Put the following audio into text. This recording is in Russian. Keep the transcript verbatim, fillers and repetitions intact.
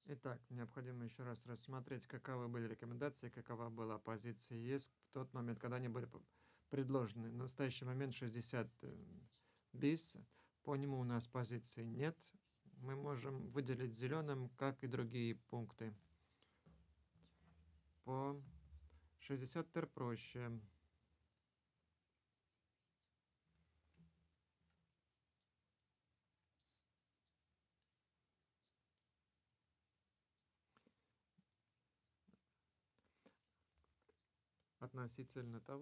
Итак, необходимо еще раз рассмотреть, каковы были рекомендации, какова была позиция ЕС в тот момент, когда они были п- предложены. На настоящий момент шестьдесят э, бис, по нему у нас позиции нет. Мы можем выделить зеленым, как и другие пункты. По шестьдесят тер проще. Относительно того,